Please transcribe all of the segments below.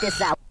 this out.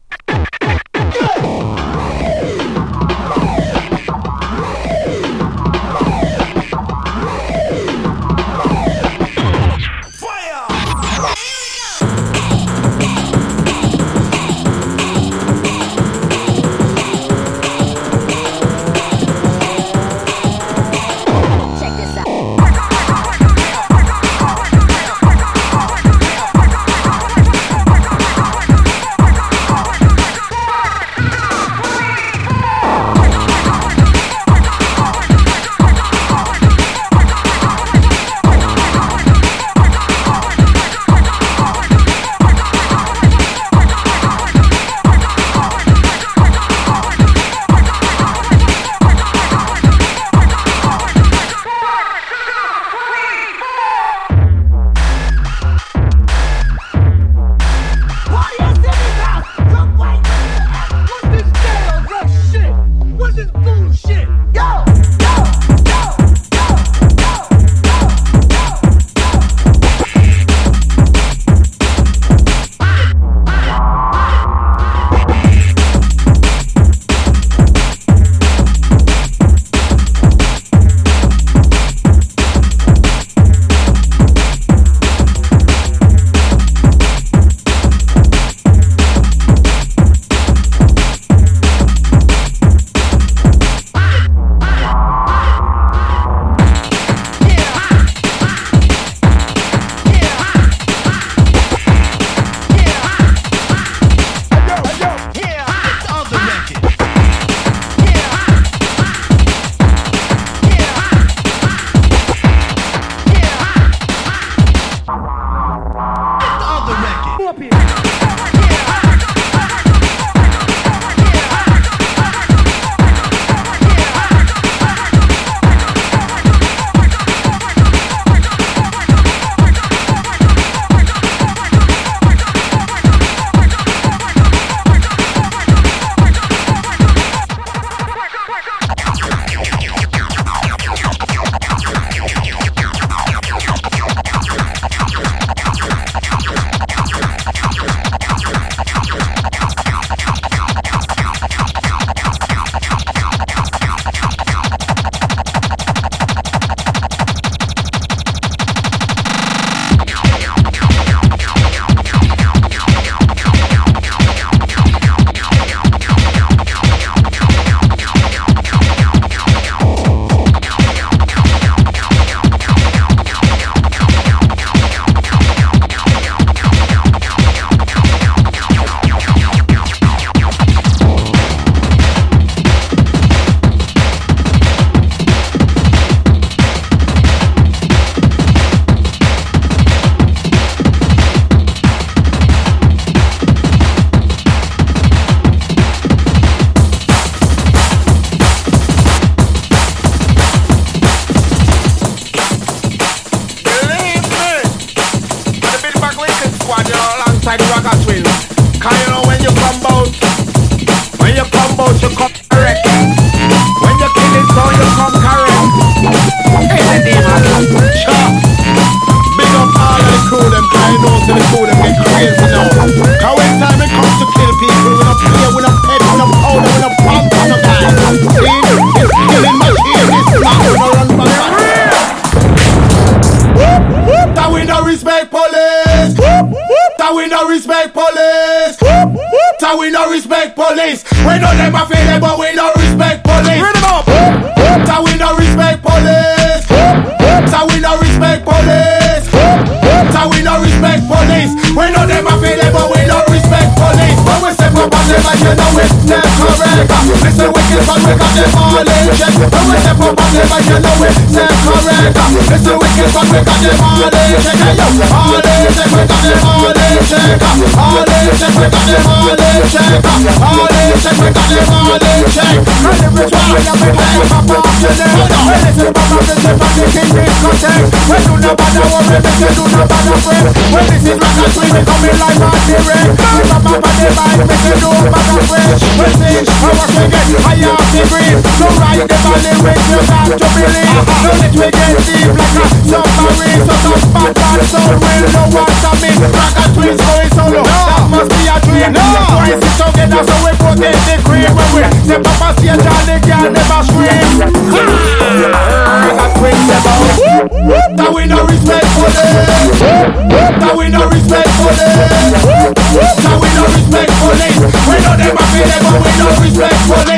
That must be a dream. No.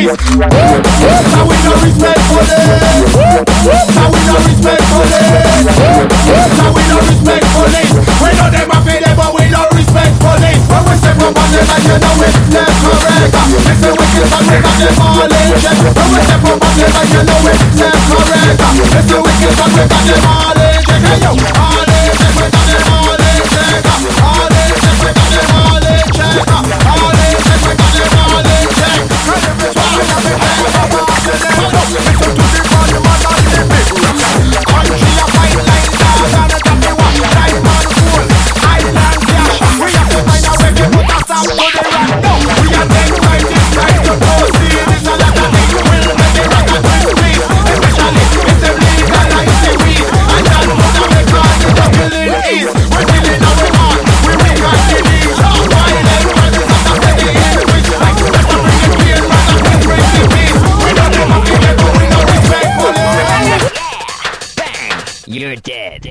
police. Now we no respect police. Now we no respect police. Now we no respect police. We know them a pay them, but we no respect police. When we step up on them, and you know it's not correct. It's the wicked, but we got them all in check. When we step up on them, and you know it's not correct. It's the wicked, but we got them all in check. Hey yo, all in check, we got them all in check. All in check, we got them all in check. All in check, we got them all in check. And if it's wrong, I'm in check. Listen to the volume and not the big. Country a fight like stars and it's a me watch. Diamond cool, island cash. We have to find a way to put a stop to the rock. No, we are dead right this time to proceed. It's a lot of things will make the rock and twist please. Especially if they legalize the weed. And that would have been called the juggling east. We're feeling our heart, we make our kidneys. Violent brothers of the city in which like let's bring the pain rather than bring the peace. We don't have a feeling but we don't respect police. Bang! You're dead.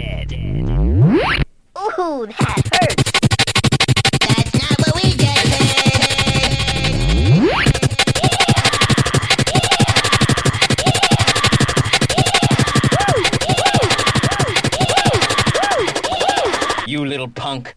Ooh, that hurts. That's not what we get paid. You little punk.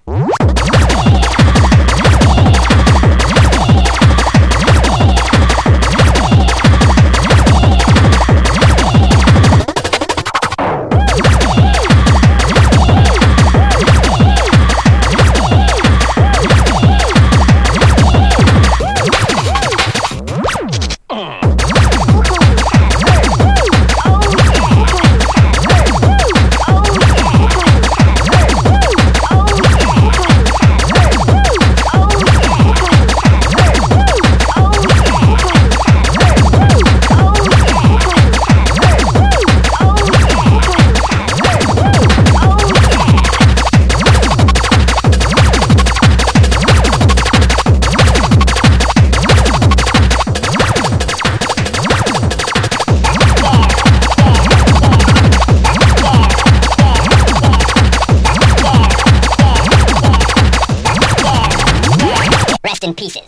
Rest in pieces.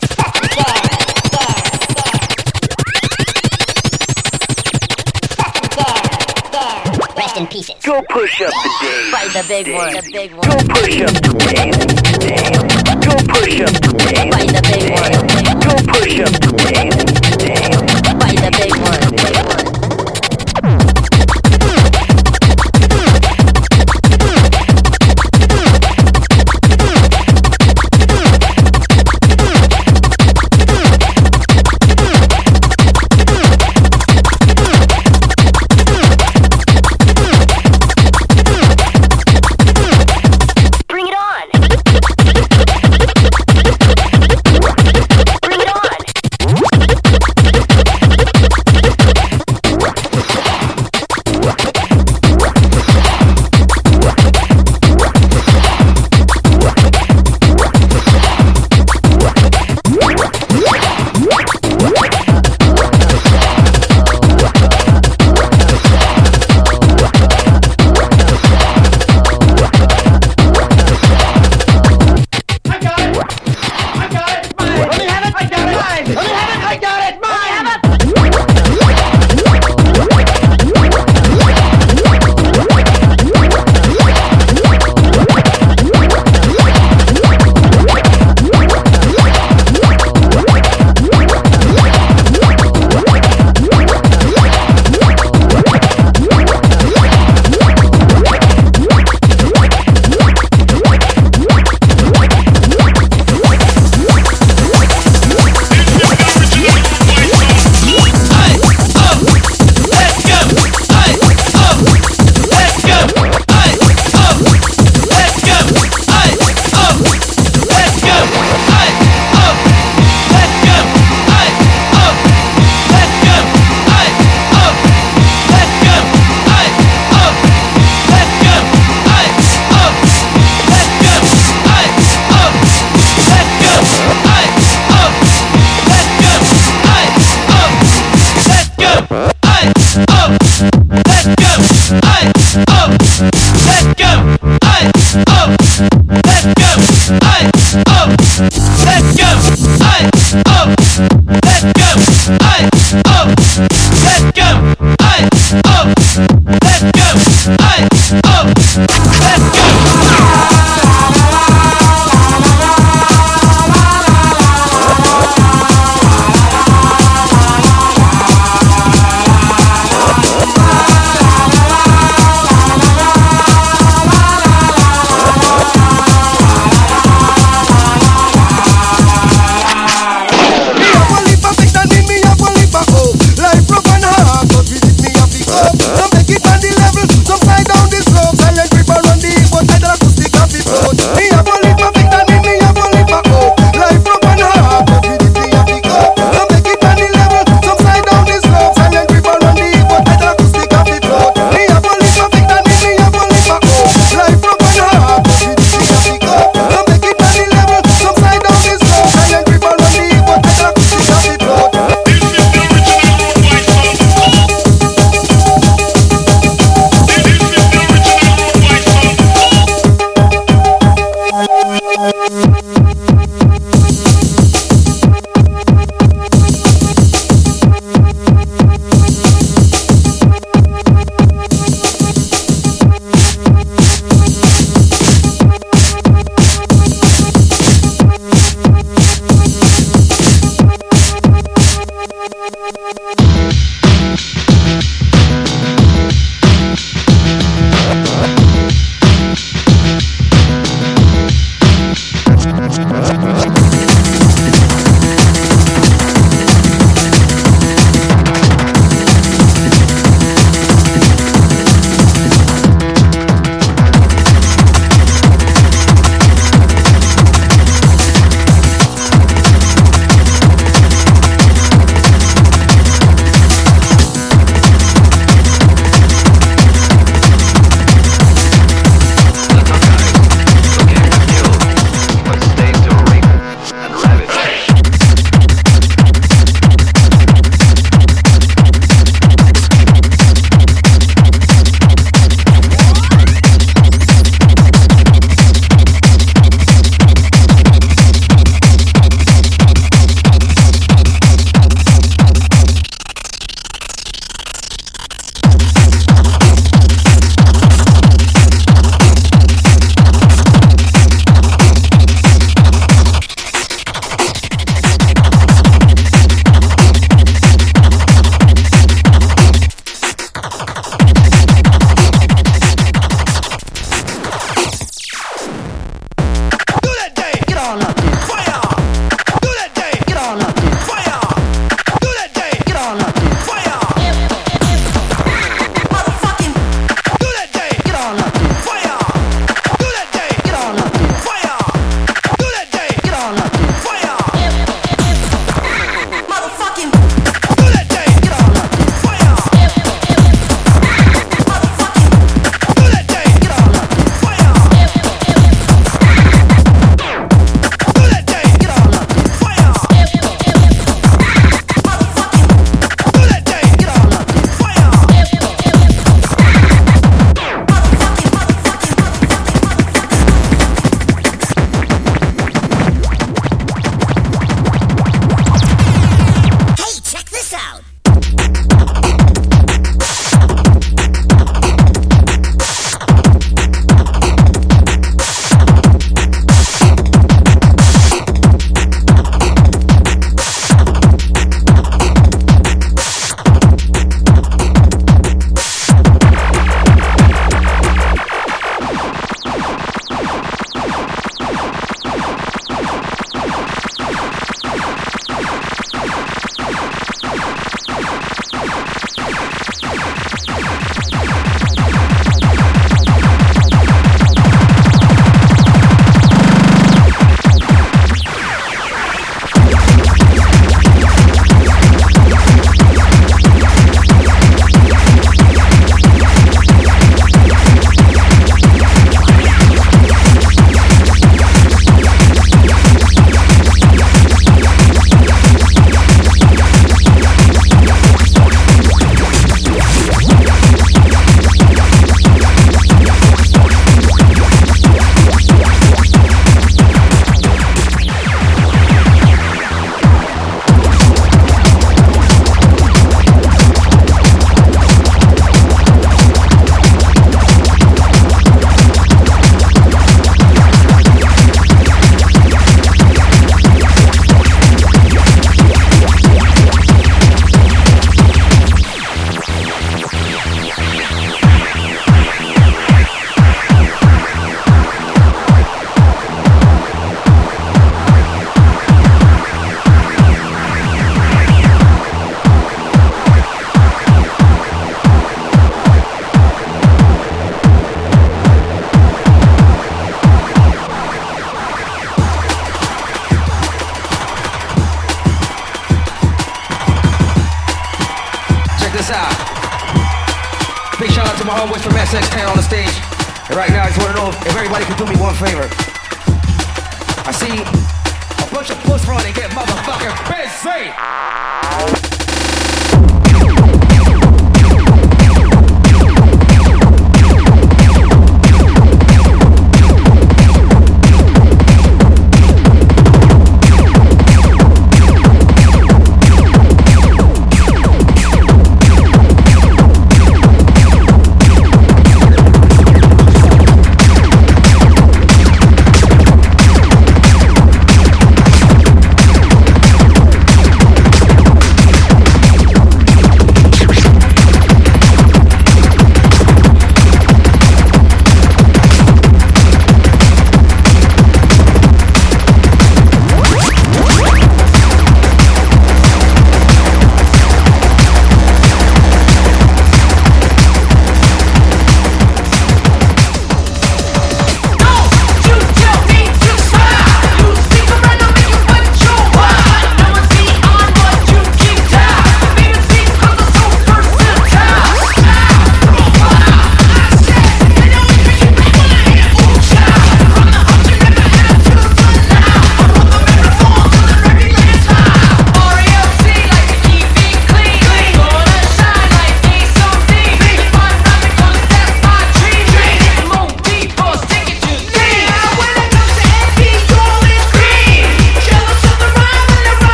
Rest in pieces. Go push up the day. Fight the big one. The big one. Go push up the way. Go push up the way. Fight the big one. Go push up the way. Fight the big one. Bring it on. this out. Big shout out to my homeboys from SX10 on the stage. And right now, I just want to know if everybody can do me one favor. I see a bunch of puss run and get motherfucking busy.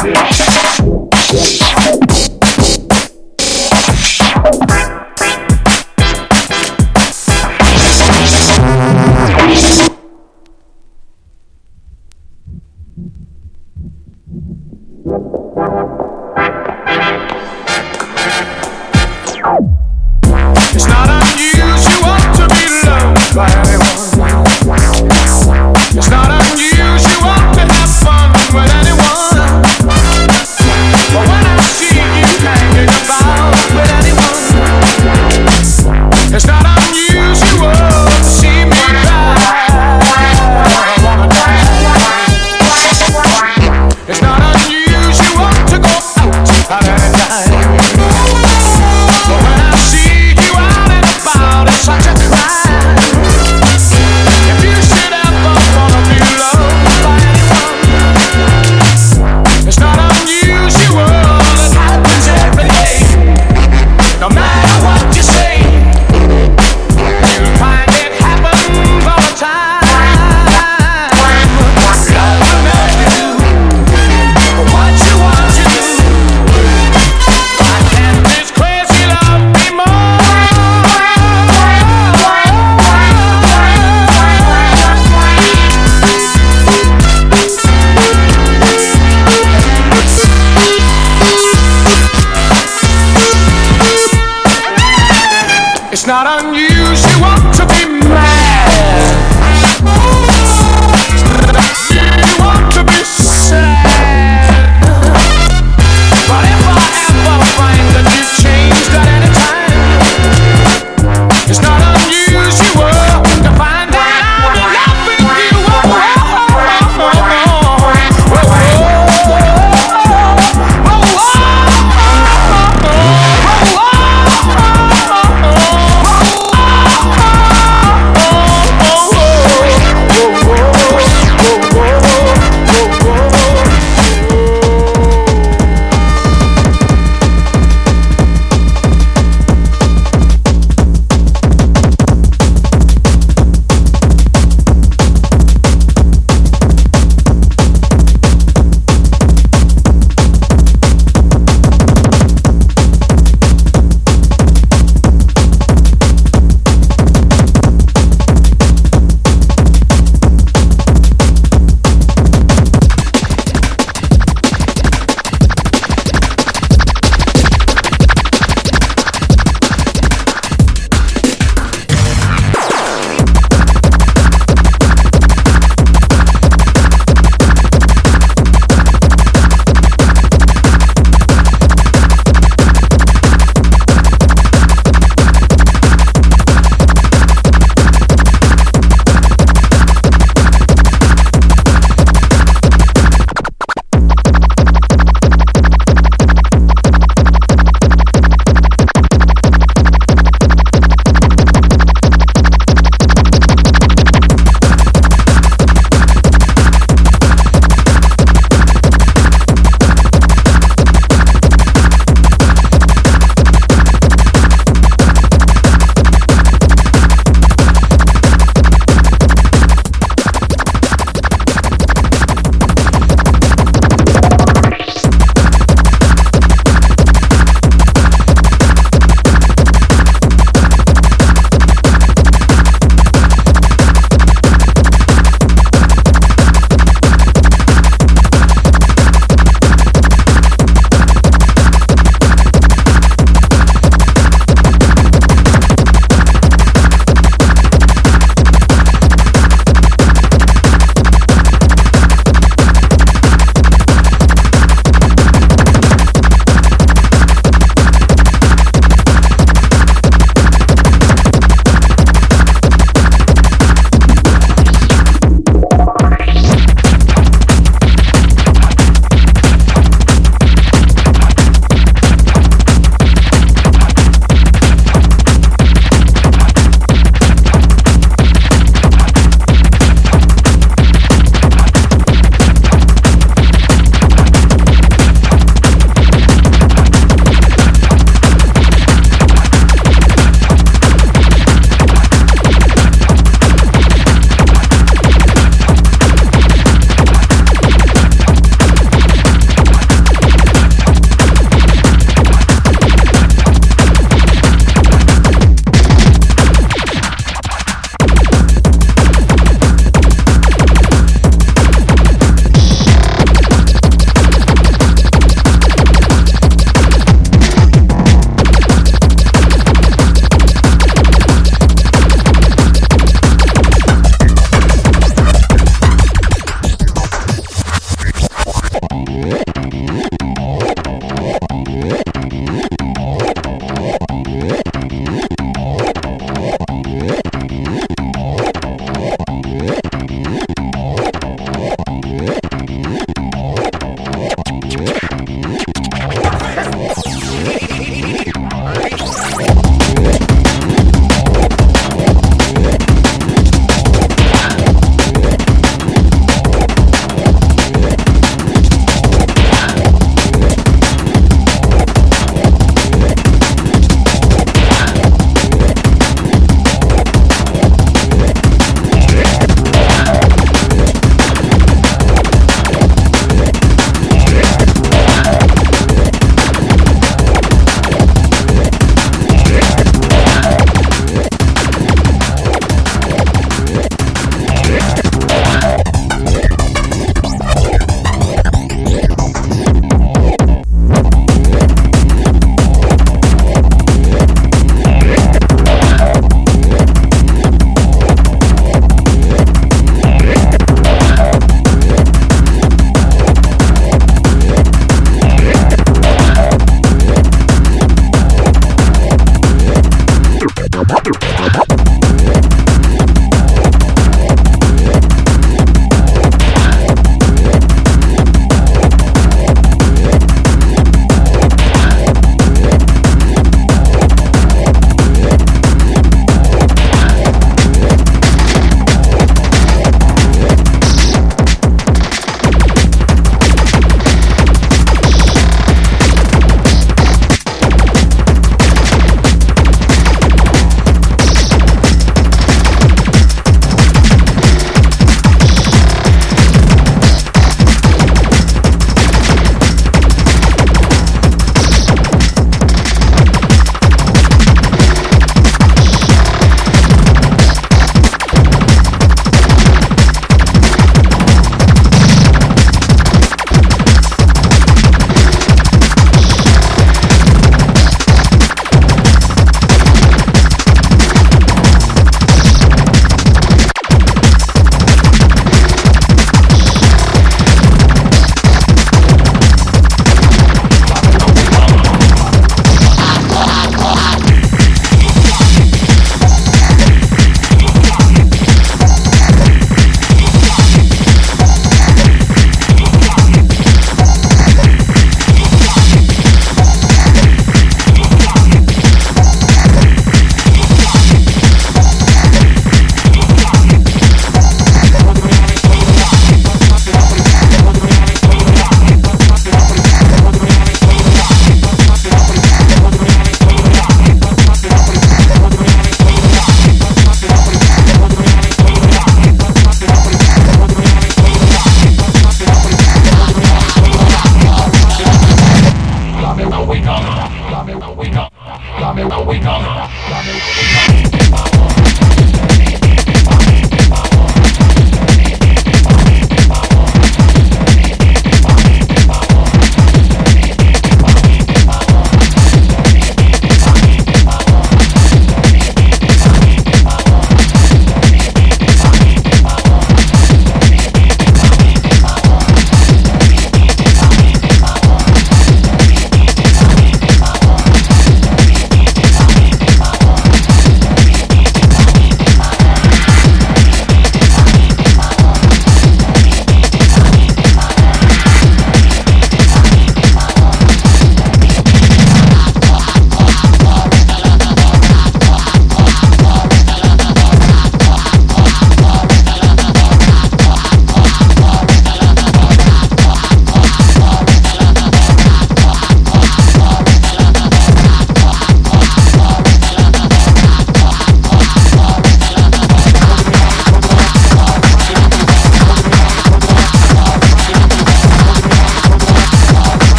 It's not unusual to be loved by anyone. It's not unusual to have fun with anyone.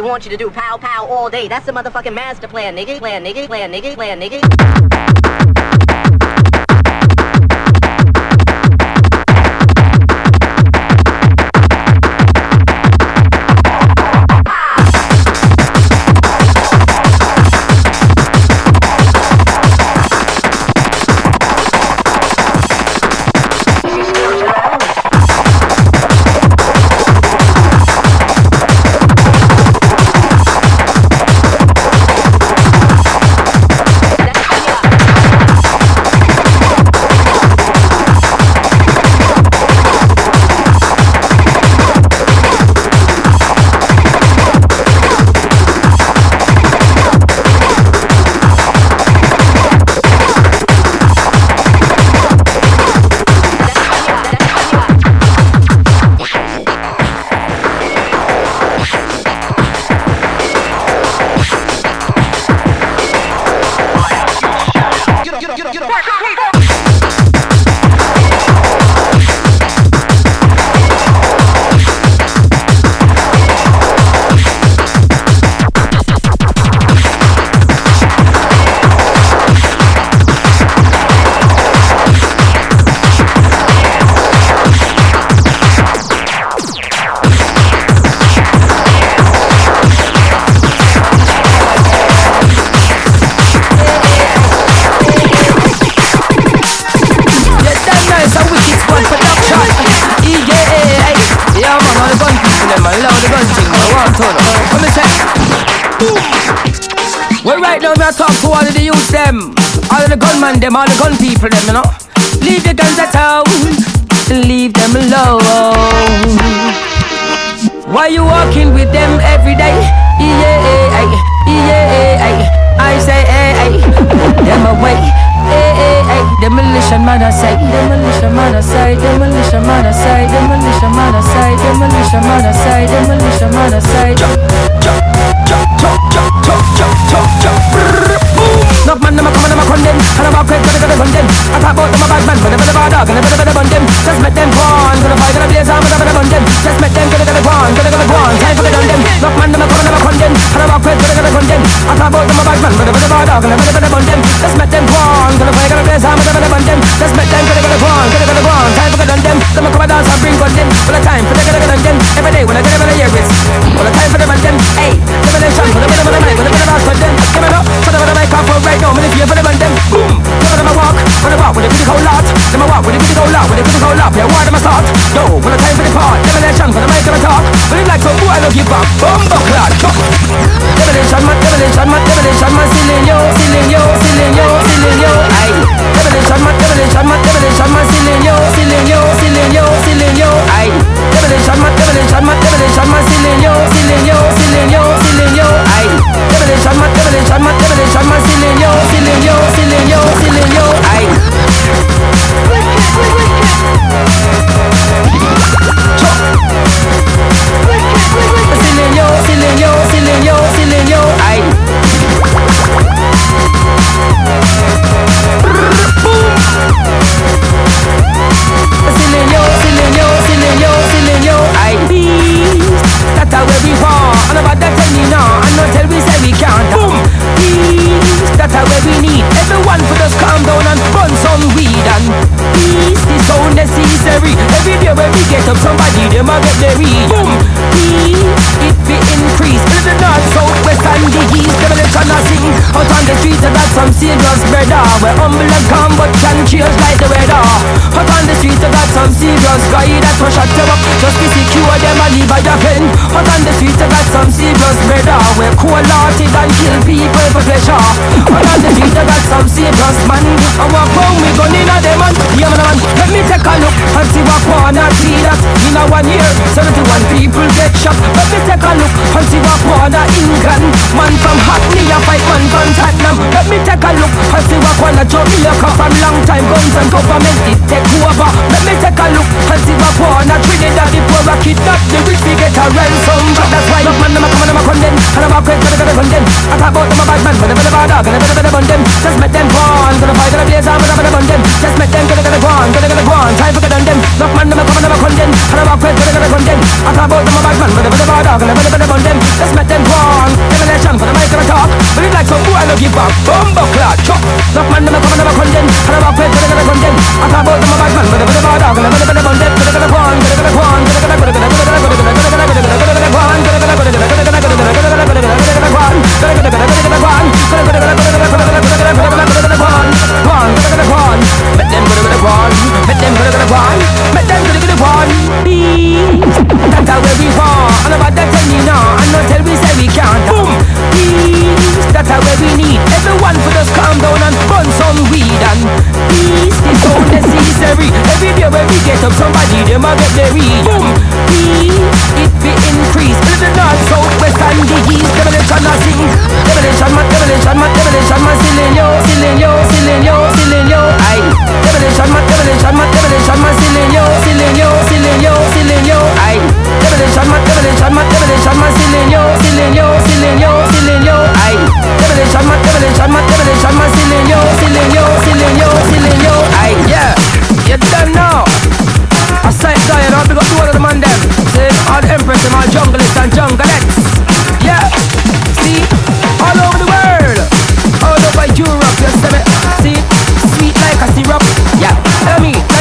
want you to do pow pow all day. That's the motherfucking master plan, nigga. Plan, nigga. Plan, nigga. Plan, nigga. Well, right now we are talking to all of the youth them, all of the gunmen them, all the gun people them, you know. Leave the guns at home, leave them alone. Why you walking with them every day? Yeah, I say, them away. Demolition man aside, demolition man aside, demolition man aside, demolition man aside, demolition man aside, demolition man aside. Knock man, them a come and them a condemn, and I'm a quick, gonna condemn. I talk about them a bad man, but never bad dog, and never bun them. Just make them go on, gonna fight, gonna blaze on, but never bun them. Just make them gonna go on, gonna go on, time for the done them. Knock man, them a come and them a condemn, and I'm a quick, gonna condemn. I talk about them a bad man, but never bad dog, and never bun them. Just make them go on, gonna fight, gonna blaze on, but never bun them. Just make them gonna go on, gonna go on, time for the done them. Them a come and dance and bring gun them. All the time for the gonna done them. Every day when I get them in the year is all the time for the done them. Hey, revelation for the middle of the night, when the middle of the them. Give it up, so the mic off for right now. I'm in the fear for the done them. Boom, give them a walk, when I walk with the critical lot. Them a walk with the critical lot, with the critical lot. Yeah, why them a start? Yo, when the time for the part, revelation for the mic and the talk. When it like so, boy, I don't give up. Bumbo clad, revelation man, revelation man, revelation man, stealing yo, stealing yo, stealing yo, stealing yo. Aye, revelation man, revelation man, revelation man, stealing yo, stealing yo, stealing yo, stealing yo. Aye, revelation man, revelation man, revelation man, stealing yo, stealing yo, stealing yo, stealing yo. Aye, revelation man, revelation man, revelation man, stealing yo, stealing yo, stealing yo, stealing yo. Aye. Stealing yo, stealing yo, stealing yo, stealing yo. Aye. Stealing yo, stealing yo, stealing yo, stealing yo. Aye. That's how we want. And about that tell me now, and not tell we say we can't. Boom. Peace. That's how we need. Everyone for us calm down and burn some weed and peace is so necessary. Every day when we get up, somebody them a get their weed. Boom. Peace. It be increase. In the north, south, west and the east, revelation a sing. Out on the streets I got some serious brother. We're humble and calm but can change like the weather. Out on the streets I got some serious guy that will shut you up. Just be secure them and leave by your pen. Out on the streets I got some serious brother. We're cold-hearted and kill people for pleasure. Out on the streets I got some serious man. I walk home with gun in a them man. Yeah man, let me take a look and see what wanna see that. In a 1 year, 71 people get shot. Let me take a look and see what wanna England. Man from Hackney a fight man from Tottenham. Let me take a look and see what wanna Jamaica from long time guns and government it take over. Let me take a look and see what wanna Trinidad the poor a kidnap the rich we get a ransom. But that's why look man them a come and them a condemn. And I'm a quick gonna condemn. I talk about them a bad man but never the bad dog and never the bun them. Just make them go on, gonna fight gonna blaze on but never the bun them. Just make them gonna go on, gonna go on. Time for the done them. Look man them a come and them a condemn. And I'm a quick gonna condemn. I talk about them a bad man but never the bad dog and never the bun them. Just make them go syrup. Yeah, tell me.